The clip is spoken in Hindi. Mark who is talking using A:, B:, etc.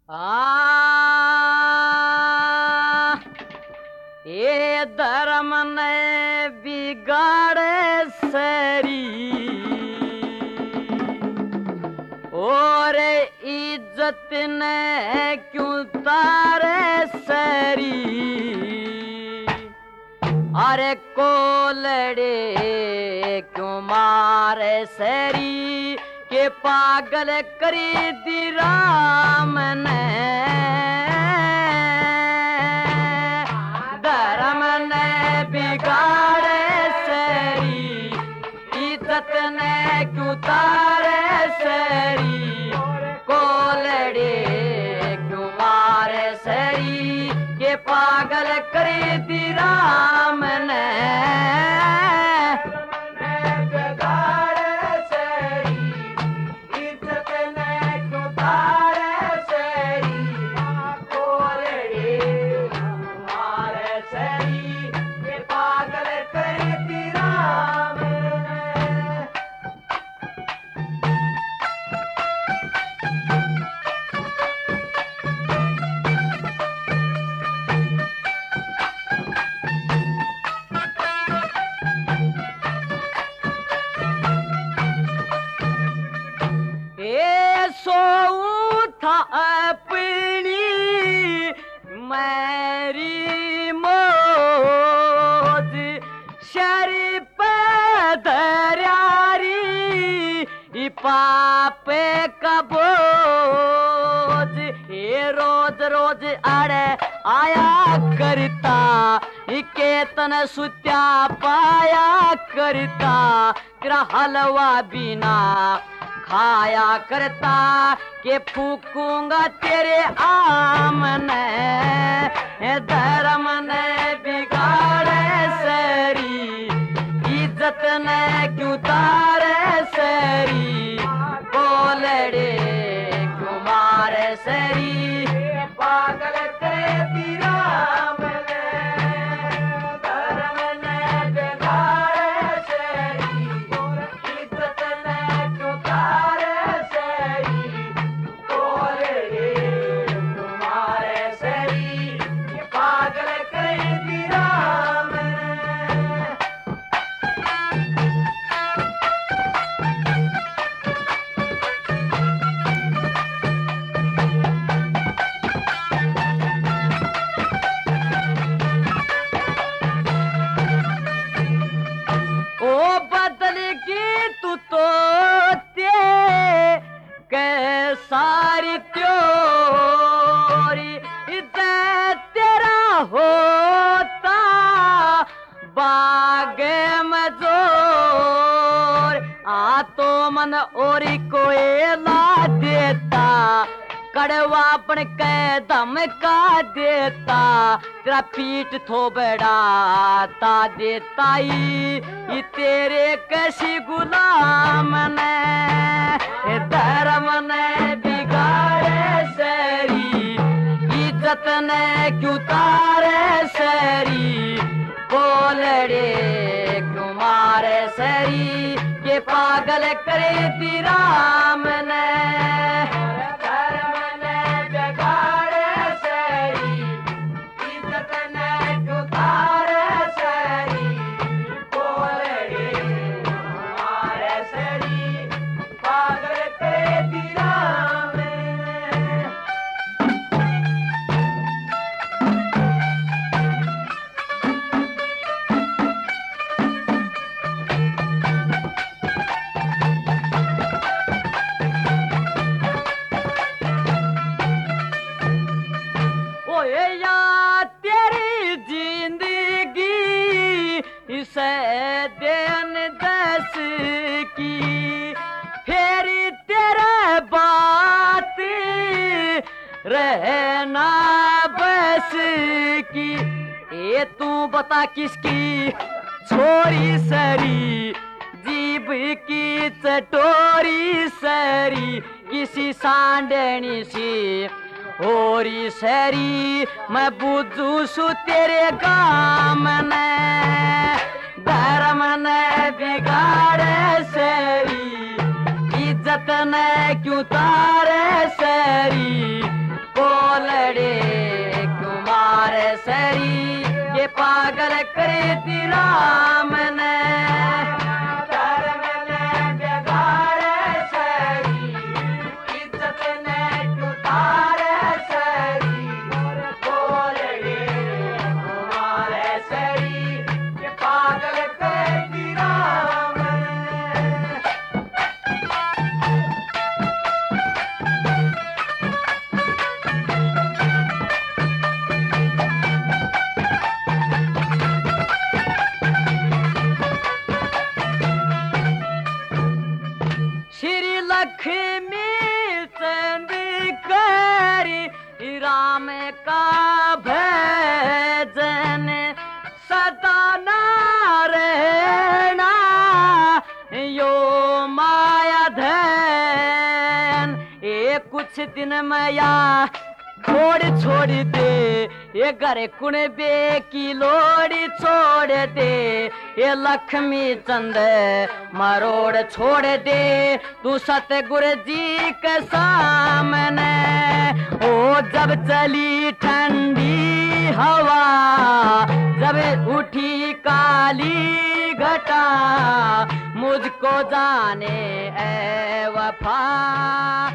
A: ये धर्म ने बिगाड़े सरी और इज्जत ने क्यों तारे सरी। अरे कोलड़े क्यों मारे सरी के पागल करी दी राम ने। धर्म ने बिगाड़े सरी इज्जत ने क्यों तारे सरी। कोलड़े क्यों मारे सरी के पागल करी दी राम ने। अपनी मेरी मौज शरीफ दरियारी पापे का बोझ। ये रोज रोज अड़े आया करता केतन सुत्या पाया करता। तेरा हलवा बिना खाया करता के फूकूंगा तेरे आमने। धर्म ने बिगाड़े सरी इज्जत ने क्यों तारे सरी। कोलड़े क्यों मारे सरी पागल तेरी राम ने। धर्म ने बिगाड़े सरी इज्जत ने क्यों तारे सरी। कोलड़े क्यों मारे सरी पागल तेरी राम ने। ओ बदल की तू तो सारी त्योरी तेरा होता बागे मजोर। आ तो मन और कोई ला देता कड़वा बन के धमका देता। तेरा पीठ थो बढ़ाता देता ही तेरे कैसी गुलाम ने। धर्म ने बिगाड़े सरी इज्जत ने क्यों तारे सरी। कोलड़े क्यों मारे सरी के पागल करे ती राम ने। तेरी जिंदगी से देन दस की फेरी तेरे बात रहना बस की। ये तू बता किसकी छोरी सरी जीभ की चटोरी सरी। किसी सांडनी सी होरी सरी मैं बुझू सु तेरे काम ने। धर्म ने बिगाड़े सरी इज्जत ने क्यों तारे सरी। दी राम ने धर्म ने बिगाड़े सरी इज्जत ने उतारे सरी बोले हमारे सरी ये पागल कर दी राम ने। श्री लक्ष्मी चंद करी राम का भजन सदा नारायणा यो माया धन ये कुछ दिन मैया छोड़ दे ये घर कुणबे की लोड़ी छोड़ दे ये लक्ष्मी चंद मरोड़ छोड़ दे तू सतगुरु जी के सामने ओ जब चली ठंडी हवा जब उठी काली घटा मुझको जाने ए वफा